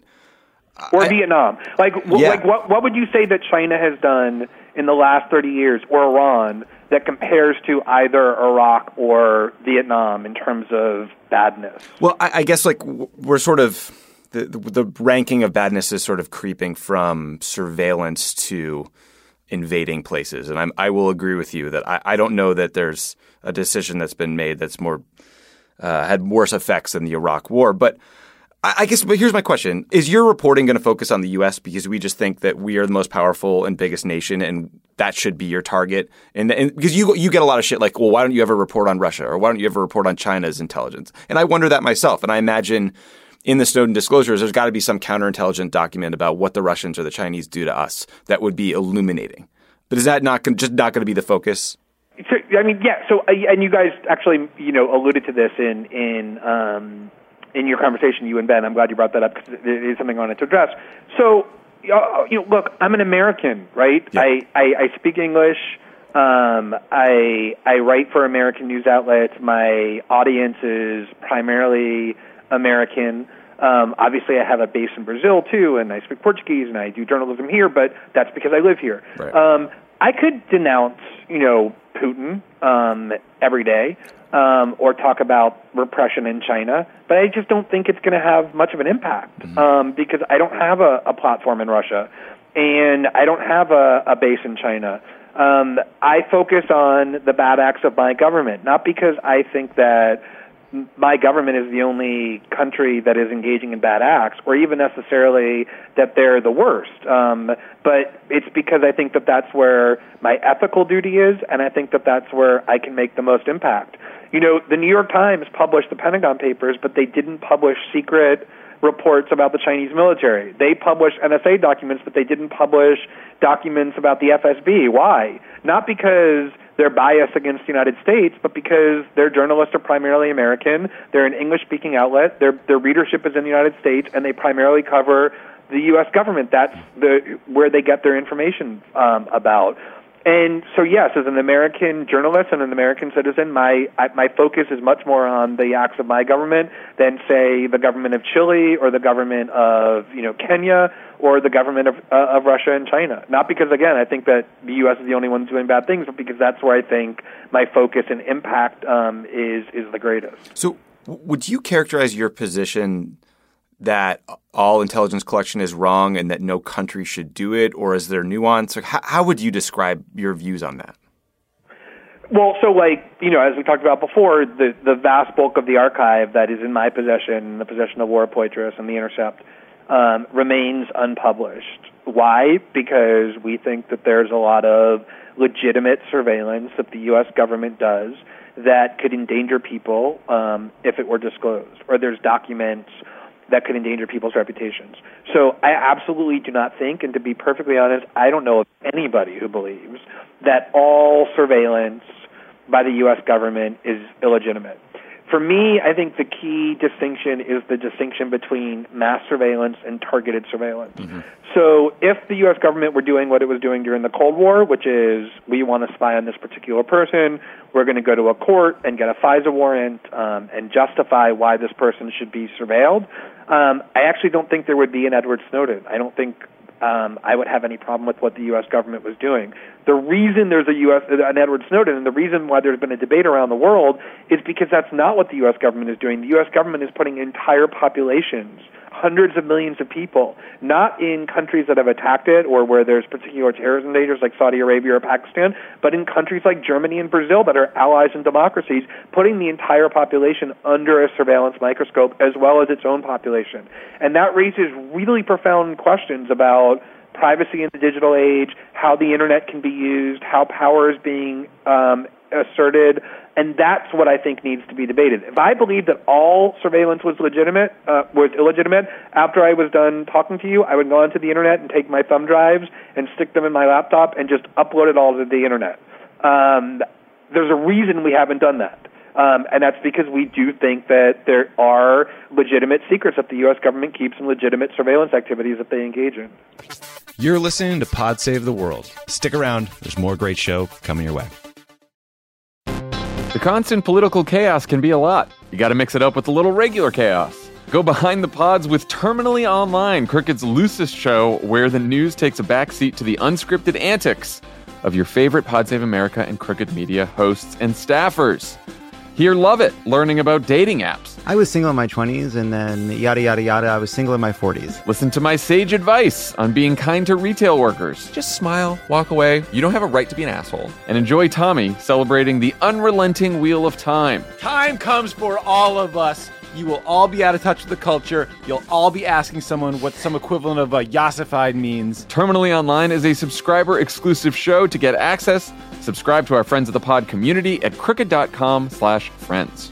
or I, Vietnam. Like, w- yeah. like what, what would you say that China has done in the last thirty years, or Iran, that compares to either Iraq or Vietnam in terms of badness? Well, I, I guess like we're sort of The, the the ranking of badness is sort of creeping from surveillance to invading places. And I'm, I will agree with you that I, I don't know that there's a decision that's been made that's more uh, had worse effects than the Iraq War. But I, I guess but here's my question. Is your reporting going to focus on the U S because we just think that we are the most powerful and biggest nation and that should be your target? And, and because you you get a lot of shit like, well, why don't you ever report on Russia? Or why don't you ever report on China's intelligence? And I wonder that myself. And I imagine in the Snowden disclosures, there's got to be some counterintelligence document about what the Russians or the Chinese do to us that would be illuminating. But is that not just not going to be the focus? So, I mean, yeah. So, uh, and you guys actually, you know, alluded to this in in um, in your conversation, you and Ben. I'm glad you brought that up because it is something I wanted to address. So, uh, you know, look, I'm an American, right? Yeah. I, I I speak English. Um, I I write for American news outlets. My audience is primarily American. Um, obviously, I have a base in Brazil, too, and I speak Portuguese, and I do journalism here, but that's because I live here. Right. Um, I could denounce, you know, Putin um, every day um, or talk about repression in China, but I just don't think it's going to have much of an impact mm-hmm. um, because I don't have a, a platform in Russia, and I don't have a, a base in China. Um, I focus on the bad acts of my government, not because I think that my government is the only country that is engaging in bad acts, or even necessarily that they're the worst. Um, but it's because I think that that's where my ethical duty is, and I think that that's where I can make the most impact. You know, the New York Times published the Pentagon Papers, but they didn't publish secret reports about the Chinese military. They published N S A documents, but they didn't publish documents about the F S B. Why? Not because they're biased against the United States, but because their journalists are primarily American. They're an English-speaking outlet. Their their readership is in the United States, and they primarily cover the U S government. That's the where they get their information um, about. And so, yes, as an American journalist and an American citizen, my I, my focus is much more on the acts of my government than, say, the government of Chile or the government of, you know, Kenya or the government of uh, of Russia and China. Not because, again, I think that the U S is the only one doing bad things, but because that's where I think my focus and impact um, is is the greatest. So, would you characterize your position that all intelligence collection is wrong and that no country should do it, or is there nuance? How, how would you describe your views on that? Well, so like, you know, as we talked about before, the, the vast bulk of the archive that is in my possession, in the possession of Laura Poitras and The Intercept, um, remains unpublished. Why? Because we think that there's a lot of legitimate surveillance that the U S government does that could endanger people um, if it were disclosed, or there's documents that could endanger people's reputations. So I absolutely do not think, and to be perfectly honest, I don't know of anybody who believes that all surveillance by the U S government is illegitimate. For me, I think the key distinction is the distinction between mass surveillance and targeted surveillance. Mm-hmm. So if the U S government were doing what it was doing during the Cold War, which is we want to spy on this particular person, we're going to go to a court and get a FISA warrant um, and justify why this person should be surveilled, um, I actually don't think there would be an Edward Snowden. I don't think Um, I would have any problem with what the U S government was doing. The reason there's a U S an Edward Snowden, and the reason why there's been a debate around the world, is because that's not what the U S government is doing. The U S government is putting entire populations, hundreds of millions of people, not in countries that have attacked it or where there's particular terrorism dangers like Saudi Arabia or Pakistan, but in countries like Germany and Brazil that are allies and democracies, putting the entire population under a surveillance microscope as well as its own population. And that raises really profound questions about privacy in the digital age, how the internet can be used, how power is being um, asserted, and that's what I think needs to be debated. If I believed that all surveillance was legitimate, uh, was illegitimate, after I was done talking to you, I would go onto the internet and take my thumb drives and stick them in my laptop and just upload it all to the internet. Um, there's a reason we haven't done that. Um, and that's because we do think that there are legitimate secrets that the U S government keeps and legitimate surveillance activities that they engage in. You're listening to Pod Save the World. Stick around. There's more great show coming your way. The constant political chaos can be a lot. You got to mix it up with a little regular chaos. Go behind the pods with Terminally Online, Crooked's loosest show where the news takes a backseat to the unscripted antics of your favorite Pod Save America and Crooked Media hosts and staffers. Here, love it, learning about dating apps. I was single in my twenties, and then yada, yada, yada, I was single in my forties. Listen to my sage advice on being kind to retail workers. Just smile, walk away. You don't have a right to be an asshole. And enjoy Tommy celebrating the unrelenting wheel of time. Time comes for all of us. You will all be out of touch with the culture. You'll all be asking someone what some equivalent of uh, yassified means. Terminally Online is a subscriber-exclusive show. To get access, subscribe to our Friends of the Pod community at crooked.com slash friends.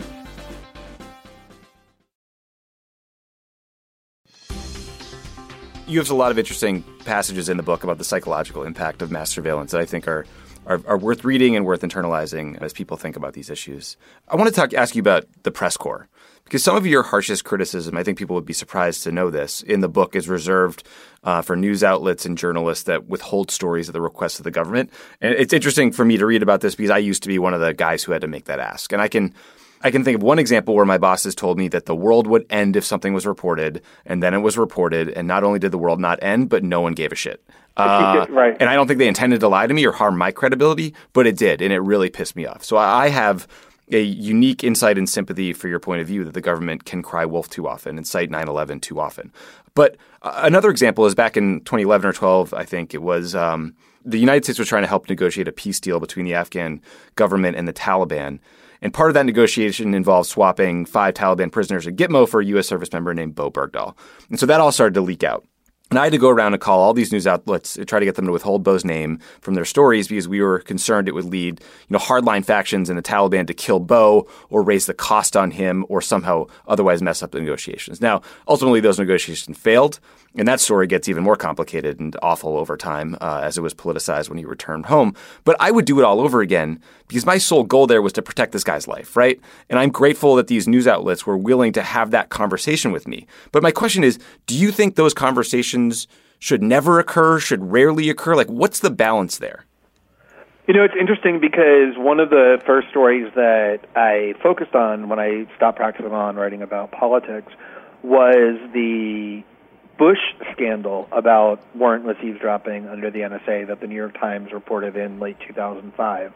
You have a lot of interesting passages in the book about the psychological impact of mass surveillance that I think are Are, are worth reading and worth internalizing as people think about these issues. I want to talk, ask you about the press corps, because some of your harshest criticism, I think people would be surprised to know this, in the book is reserved uh, for news outlets and journalists that withhold stories at the request of the government. And it's interesting for me to read about this because I used to be one of the guys who had to make that ask. And I can I can think of one example where my bosses told me that the world would end if something was reported, and then it was reported, and not only did the world not end, but no one gave a shit. Uh, right. And I don't think they intended to lie to me or harm my credibility, but it did, and it really pissed me off. So I have a unique insight and sympathy for your point of view that the government can cry wolf too often and cite nine eleven too often. But uh, another example is back in twenty eleven or twelve, I think it was, um, the United States was trying to help negotiate a peace deal between the Afghan government and the Taliban. And part of that negotiation involved swapping five Taliban prisoners at Gitmo for a U S service member named Bo Bergdahl. And so that all started to leak out. And I had to go around and call all these news outlets and try to get them to withhold Bo's name from their stories because we were concerned it would lead, you know, hardline factions in the Taliban to kill Bo or raise the cost on him or somehow otherwise mess up the negotiations. Now, ultimately, those negotiations failed, and that story gets even more complicated and awful over time uh, as it was politicized when he returned home. But I would do it all over again because my sole goal there was to protect this guy's life, right? And I'm grateful that these news outlets were willing to have that conversation with me. But my question is, do you think those conversations should never occur, should rarely occur? Like, what's the balance there? You know, it's interesting because one of the first stories that I focused on when I stopped practicing on writing about politics was the Bush scandal about warrantless eavesdropping under the N S A that the New York Times reported in late two thousand five.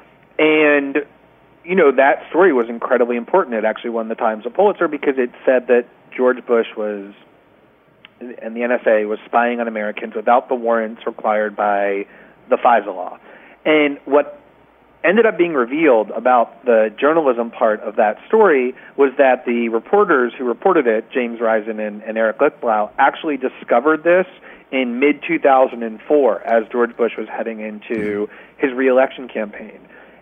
And, you know, that story was incredibly important. It actually won the Times a Pulitzer because it said that George Bush was, and the N S A was spying on Americans without the warrants required by the FISA law. And what ended up being revealed about the journalism part of that story was that the reporters who reported it, James Risen and, and Eric Lichtblau, actually discovered this in mid two thousand four as George Bush was heading into his reelection campaign.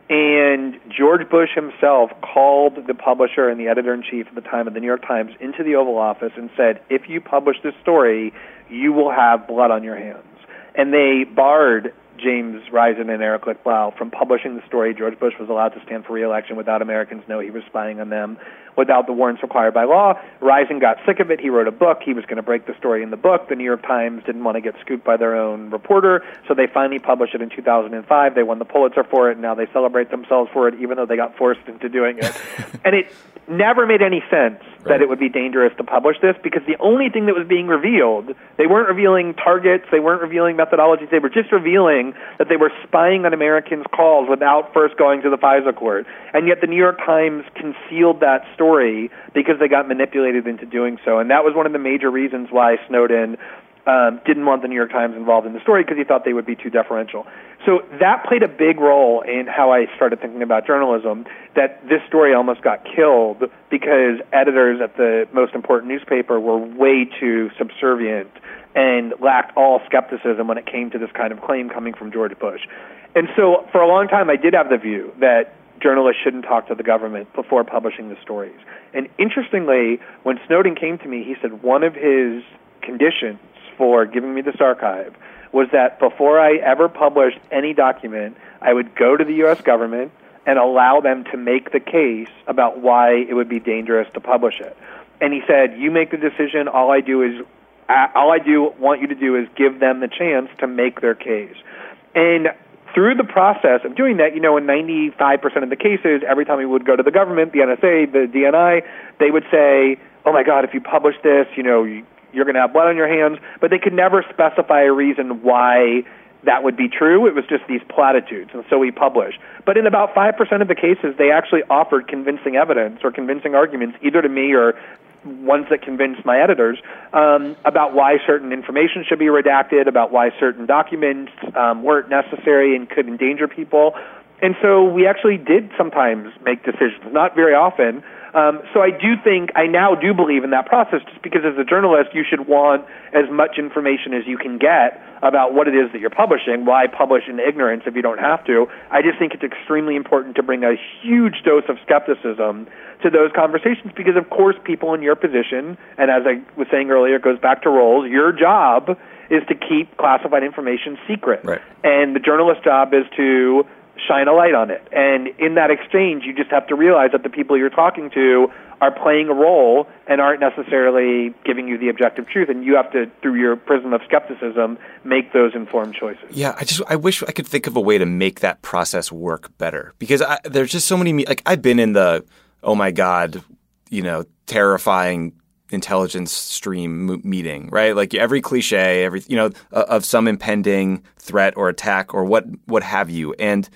And George Bush himself called the publisher and the editor-in-chief at the time of the New York Times into the Oval Office and said, if you publish this story, you will have blood on your hands. And they barred James Risen and Eric Lichtblau from publishing the story. George Bush was allowed to stand for re-election without Americans know he was spying on them, without the warrants required by law. Risen got sick of it. He wrote a book. He was going to break the story in the book. The New York Times didn't want to get scooped by their own reporter, so they finally published it in two thousand five. They won the Pulitzer for it, and now they celebrate themselves for it, even though they got forced into doing it. And it never made any sense right. that it would be dangerous to publish this, because the only thing that was being revealed, they weren't revealing targets, they weren't revealing methodologies, they were just revealing that they were spying on Americans' calls without first going to the FISA court. And yet the New York Times concealed that story because they got manipulated into doing so. And that was one of the major reasons why Snowden um, didn't want the New York Times involved in the story, because he thought they would be too deferential. So that played a big role in how I started thinking about journalism, that this story almost got killed because editors at the most important newspaper were way too subservient and lacked all skepticism when it came to this kind of claim coming from George Bush. And so for a long time I did have the view that journalists shouldn't talk to the government before publishing the stories. And interestingly, when Snowden came to me, he said one of his conditions for giving me this archive was that before I ever published any document, I would go to the U S government and allow them to make the case about why it would be dangerous to publish it. And he said, you make the decision, all I do is all I do want you to do is give them the chance to make their case. And through the process of doing that, you know, in ninety-five percent of the cases, every time we would go to the government, the N S A, the D N I, they would say, oh my God, if you publish this, you know, you're going to have blood on your hands. But they could never specify a reason why that would be true. It was just these platitudes, and so we published. But in about five percent of the cases, they actually offered convincing evidence or convincing arguments, either to me or ones that convinced my editors, um, about why certain information should be redacted, about why certain documents um, weren't necessary and could endanger people. And so we actually did sometimes make decisions, not very often. Um, so I do think, I now do believe in that process, just because as a journalist, you should want as much information as you can get about what it is that you're publishing. Why publish in ignorance if you don't have to? I just think it's extremely important to bring a huge dose of skepticism to those conversations, because of course people in your position, and as I was saying earlier, it goes back to roles, your job is to keep classified information secret. Right. And the journalist's job is to shine a light on it. And in that exchange, you just have to realize that the people you're talking to are playing a role and aren't necessarily giving you the objective truth. And you have to, through your prism of skepticism, make those informed choices. Yeah, I just I wish I could think of a way to make that process work better, because I, there's just so many, like I've been in the, oh my God, you know, terrifying intelligence stream meeting, right? Like every cliche, every, you know, of some impending threat or attack or what, what have you. And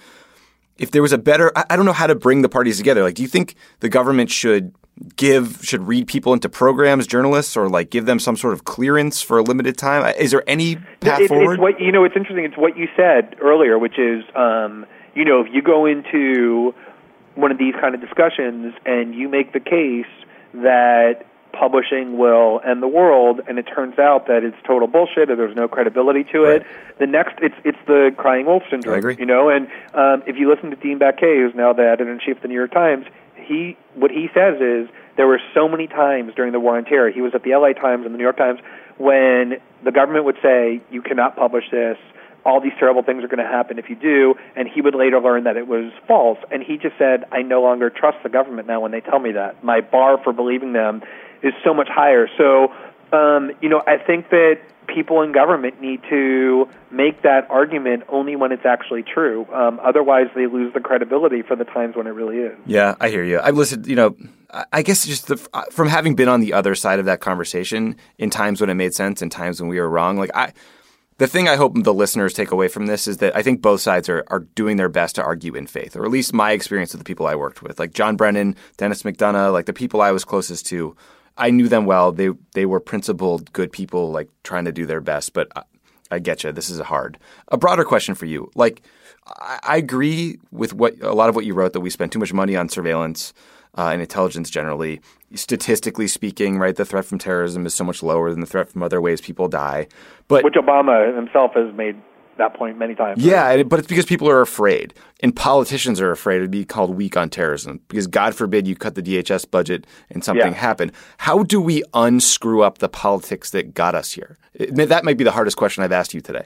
if there was a better, I don't know how to bring the parties together. Like, do you think the government should give, should read people into programs, journalists, or like give them some sort of clearance for a limited time? Is there any path it's, forward? It's what, you know, it's interesting. It's what you said earlier, which is, um, you know, if you go into one of these kind of discussions and you make the case that publishing will end the world, and it turns out that it's total bullshit, or there's no credibility to it. Right. The next, it's it's the crying wolf syndrome. I agree. You know, and um, if you listen to Dean Baquet, who's now the editor-in-chief of the New York Times, he what he says is there were so many times during the War on Terror, he was at the L A Times and the New York Times, when the government would say, you cannot publish this, all these terrible things are going to happen if you do, and he would later learn that it was false. And he just said, I no longer trust the government now when they tell me that. My bar for believing them is so much higher. So, um, you know, I think that people in government need to make that argument only when it's actually true. Um, otherwise, they lose the credibility for the times when it really is. Yeah, I hear you. I've listened, you know, I guess just the, from having been on the other side of that conversation in times when it made sense and times when we were wrong, like I, the thing I hope the listeners take away from this is that I think both sides are, are doing their best to argue in faith, or at least my experience with the people I worked with, like John Brennan, Dennis McDonough, like the people I was closest to. I knew them well. They they were principled, good people, like trying to do their best. But I, I get you. This is hard. A broader question for you. Like, I, I agree with what a lot of what you wrote, that we spend too much money on surveillance uh, and intelligence generally. Statistically speaking, right, the threat from terrorism is so much lower than the threat from other ways people die. But which Obama himself has made that point many times. Yeah, but it's because people are afraid, and politicians are afraid to be called weak on terrorism because, God forbid, you cut the D H S budget and something yeah. happened. How do we unscrew up the politics that got us here? It, that might be the hardest question I've asked you today.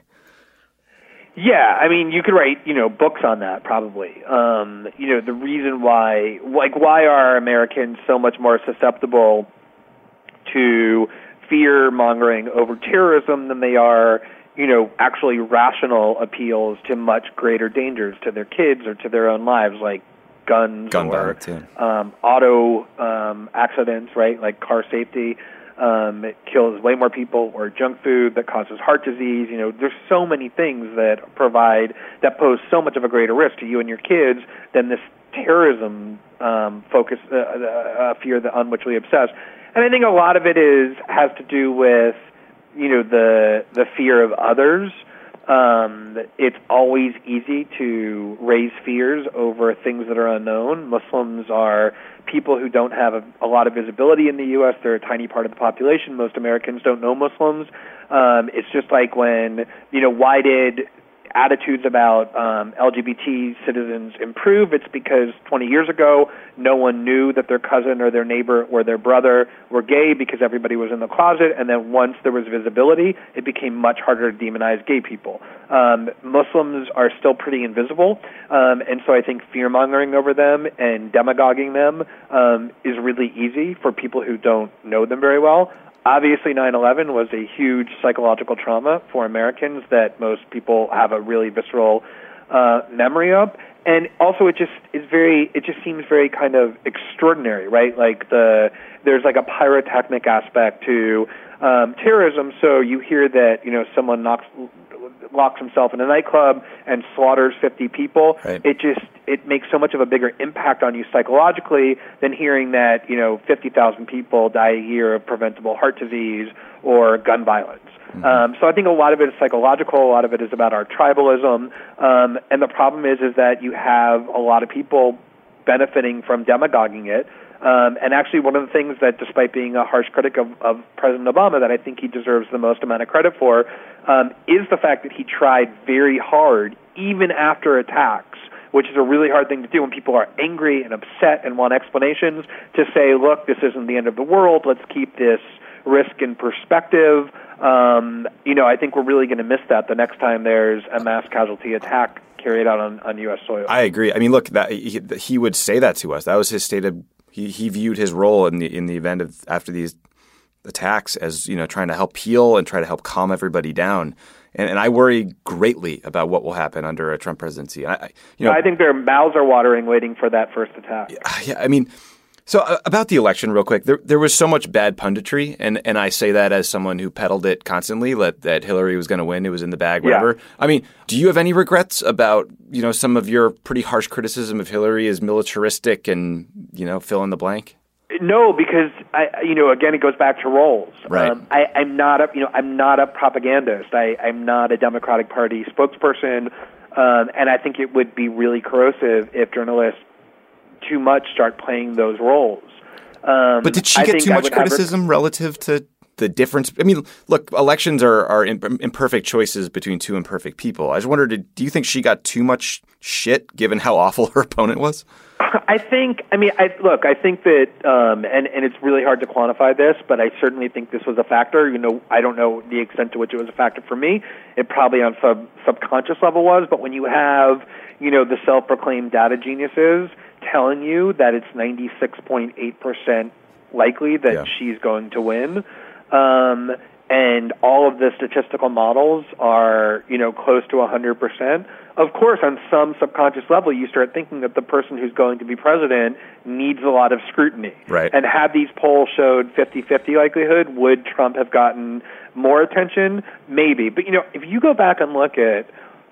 Yeah, I mean, you could write, you know, books on that probably. Um, you know, the reason why, like, why are Americans so much more susceptible to fear-mongering over terrorism than they are, you know, actually rational appeals to much greater dangers to their kids or to their own lives, like guns Gun or too. um, auto um, accidents, right, like car safety. Um, it kills way more people, or junk food that causes heart disease. You know, there's so many things that provide, that pose so much of a greater risk to you and your kids than this terrorism um, focus, uh, uh, fear that, on which we obsess. And I think a lot of it is has to do with, you know, the the fear of others. Um, it's always easy to raise fears over things that are unknown. Muslims are people who don't have a, a lot of visibility in the U S. They're a tiny part of the population. Most Americans don't know Muslims. Um, it's just like when, you know, why did attitudes about um, L G B T citizens improve? It's because twenty years ago, no one knew that their cousin or their neighbor or their brother were gay because everybody was in the closet. And then once there was visibility, it became much harder to demonize gay people. Um, Muslims are still pretty invisible. Um, and so I think fear-mongering over them and demagoguing them um, is really easy for people who don't know them very well. Obviously, nine eleven was a huge psychological trauma for Americans that most people have a really visceral uh, memory of. And also, it just is very, it just seems very kind of extraordinary, right? Like the, there's like a pyrotechnic aspect to um, terrorism. So you hear that, you know, someone knocks, locks himself in a nightclub and slaughters fifty people. Right. It just, it makes so much of a bigger impact on you psychologically than hearing that, you know, fifty thousand people die a year of preventable heart disease or gun violence. Mm-hmm. Um, so I think a lot of it is psychological. A lot of it is about our tribalism. Um, and the problem is, is that you have a lot of people benefiting from demagoguing it. Um, and actually, one of the things that, despite being a harsh critic of, of President Obama, that I think he deserves the most amount of credit for, um, is the fact that he tried very hard, even after attacks, which is a really hard thing to do when people are angry and upset and want explanations, to say, look, this isn't the end of the world. Let's keep this risk in perspective. Um, you know, I think we're really going to miss that the next time there's a mass casualty attack carried out on, on U S soil. I agree. I mean, look, that he, he would say that to us. That was his stated. He he viewed his role in the in the event of after these attacks as, you know, trying to help heal and try to help calm everybody down. And, and I worry greatly about what will happen under a Trump presidency. I, you know, I think their mouths are watering waiting for that first attack. Yeah, I mean. So uh, about the election, real quick, there there was so much bad punditry, and, and I say that as someone who peddled it constantly, that, that Hillary was going to win, it was in the bag, whatever. Yeah. I mean, do you have any regrets about, you know, some of your pretty harsh criticism of Hillary as militaristic and, you know, fill in the blank? No, because I, you know, again, it goes back to roles. Right. Um, I, I'm not a, you know, I'm not a propagandist. I, I'm not a Democratic Party spokesperson, um, and I think it would be really corrosive if journalists too much start playing those roles. Um, but did she I get think too I much would have her- criticism relative to the difference? I mean, look, elections are, are imperfect choices between two imperfect people. I just wondered, did, do you think she got too much shit given how awful her opponent was? I think, I mean, I, look, I think that, um, and, and it's really hard to quantify this, but I certainly think this was a factor. You know, I don't know the extent to which it was a factor for me. It probably on sub subconscious level was, but when you have, you know, the self-proclaimed data geniuses telling you that it's ninety-six point eight percent likely that Yeah. she's going to win, um, and all of the statistical models are, you know, close to one hundred percent, of course, on some subconscious level, you start thinking that the person who's going to be president needs a lot of scrutiny. Right. And had these polls showed fifty-fifty likelihood, would Trump have gotten more attention? Maybe. But, you know, if you go back and look at,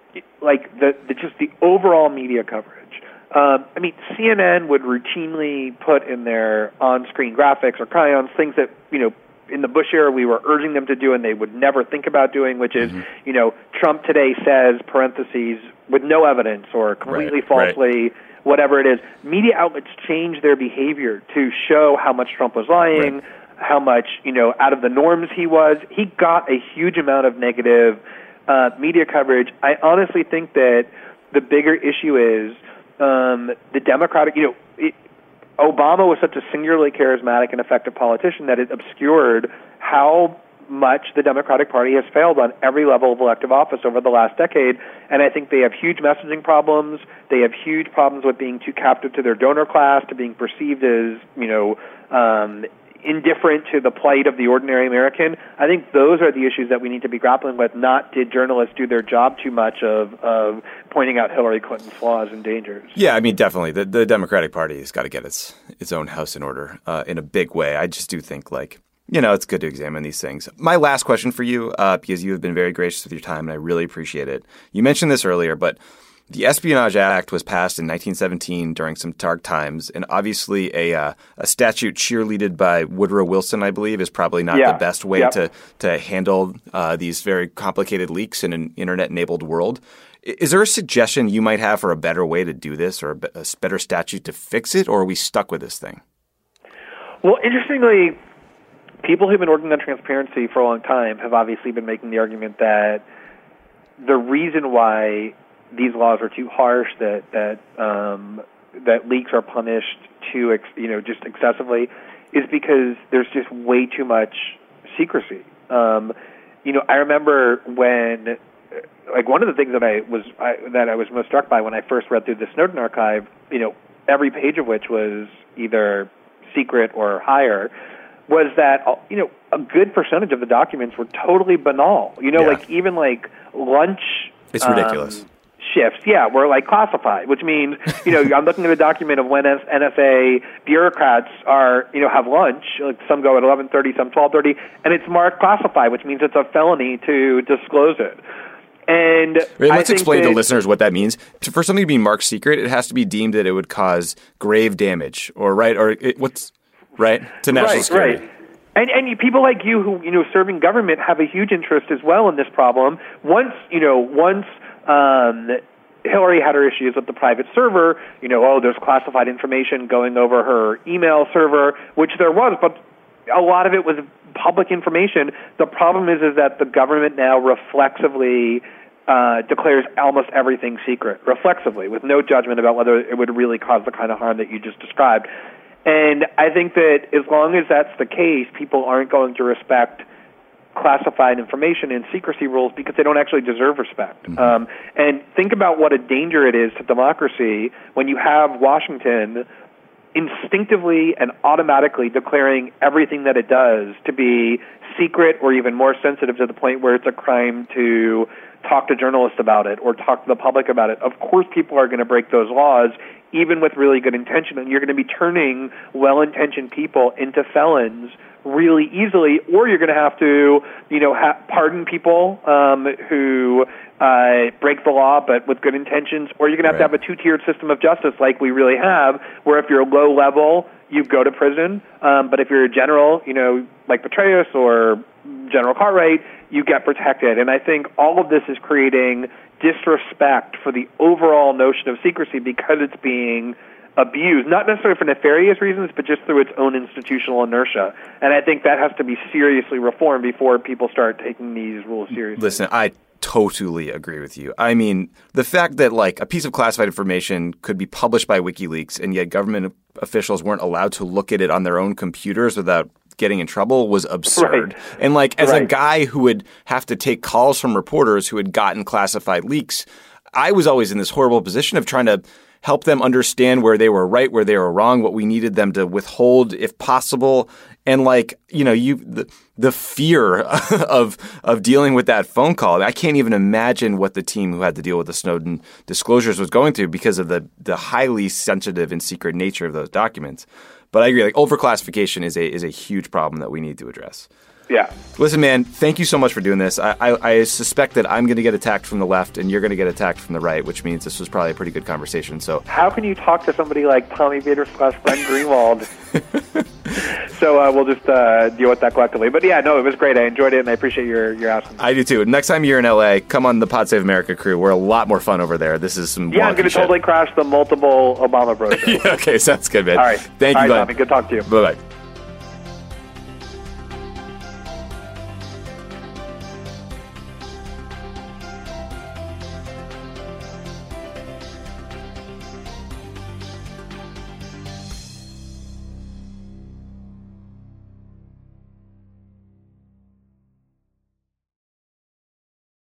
like, the, the just the overall media coverage, um, I mean, C N N would routinely put in their on-screen graphics or chyons things that, you know, in the Bush era we were urging them to do and they would never think about doing, which is, mm-hmm. you know, Trump today says, parentheses, with no evidence or completely right, falsely, right. whatever it is. Media outlets change their behavior to show how much Trump was lying, right. how much, you know, out of the norms he was. He got a huge amount of negative uh, media coverage. I honestly think that the bigger issue is um, the Democratic, you know, it, Obama was such a singularly charismatic and effective politician that it obscured how much the Democratic Party has failed on every level of elective office over the last decade. And I think they have huge messaging problems. They have huge problems with being too captive to their donor class, to being perceived as, you know, um, indifferent to the plight of the ordinary American. I think those are the issues that we need to be grappling with, not did journalists do their job too much of, of pointing out Hillary Clinton's flaws and dangers. Yeah, I mean, definitely. The, the Democratic Party has got to get its its own house in order uh, in a big way. I just do think, like, you know, it's good to examine these things. My last question for you, uh, because you have been very gracious with your time, and I really appreciate it. You mentioned this earlier, but the Espionage Act was passed in nineteen seventeen during some dark times, and obviously a uh, a statute cheerleaded by Woodrow Wilson, I believe, is probably not yeah. the best way yep. to to handle uh, these very complicated leaks in an internet-enabled world. Is there a suggestion you might have for a better way to do this, or a better statute to fix it, or are we stuck with this thing? Well, interestingly, people who've been working on transparency for a long time have obviously been making the argument that the reason why these laws are too harsh, that that um, that leaks are punished too, ex- you know, just excessively, is because there's just way too much secrecy. Um, you know, I remember when, like, one of the things that I was I, that I was most struck by when I first read through the Snowden archive, you know, every page of which was either secret or higher, was that, you know, a good percentage of the documents were totally banal. You know, yeah. like even like lunch. It's ridiculous. Um, shifts, yeah, were like classified, which means, you know, I'm looking at a document of when N S A bureaucrats are, you know, have lunch. Like some go at eleven thirty, some twelve thirty, and it's marked classified, which means it's a felony to disclose it. And Wait, I let's think explain that, to listeners what that means. For something to be marked secret, it has to be deemed that it would cause grave damage, or right, or it, what's right to national right, security. Right. And and you, people like you who, you know, serving government have a huge interest as well in this problem. Once, you know, once um, Hillary had her issues with the private server, you know, oh, there's classified information going over her email server, which there was, but a lot of it was public information. The problem is, is that the government now reflexively uh, declares almost everything secret, reflexively, with no judgment about whether it would really cause the kind of harm that you just described. And I think that as long as that's the case, people aren't going to respect classified information and secrecy rules because they don't actually deserve respect. Mm-hmm. Um, and think about what a danger it is to democracy when you have Washington instinctively and automatically declaring everything that it does to be secret or even more sensitive to the point where it's a crime to talk to journalists about it or talk to the public about it. Of course people are going to break those laws even with really good intention, and you're going to be turning well-intentioned people into felons really easily, or you're going to have to, you know, ha- pardon people um, who uh, break the law but with good intentions, or you're going to have right. to have a two-tiered system of justice like we really have, where if you're low level, you go to prison, um, but if you're a general, you know, like Petraeus or General Cartwright, you get protected. And I think all of this is creating disrespect for the overall notion of secrecy because it's being abused, not necessarily for nefarious reasons, but just through its own institutional inertia. And I think that has to be seriously reformed before people start taking these rules seriously. Listen, I totally agree with you. I mean, the fact that like a piece of classified information could be published by WikiLeaks and yet government officials weren't allowed to look at it on their own computers without getting in trouble was absurd. Right. And like as Right. a guy who would have to take calls from reporters who had gotten classified leaks, I was always in this horrible position of trying to help them understand where they were right, where they were wrong, what we needed them to withhold if possible. And like, you know, you the, the fear of of dealing with that phone call. I can't even imagine what the team who had to deal with the Snowden disclosures was going through because of the the highly sensitive and secret nature of those documents. But I agree, like overclassification is a is a huge problem that we need to address. Yeah. Listen, man, thank you so much for doing this. I, I, I suspect that I'm going to get attacked from the left and you're going to get attacked from the right, which means this was probably a pretty good conversation. So, How can you talk to somebody like Tommy Vader slash Glenn Greenwald? So uh, we'll just uh, deal with that collectively. But yeah, no, it was great. I enjoyed it, and I appreciate your your asking. I do too. Next time you're in L A, come on the Pod Save America crew. We're a lot more fun over there. This is some Yeah, I'm wonky going to shit. totally crash the multiple Obama Bros. Okay, sounds good, man. All right. Thank All you, right, Glenn. Tommy. Good talk to you. Bye-bye.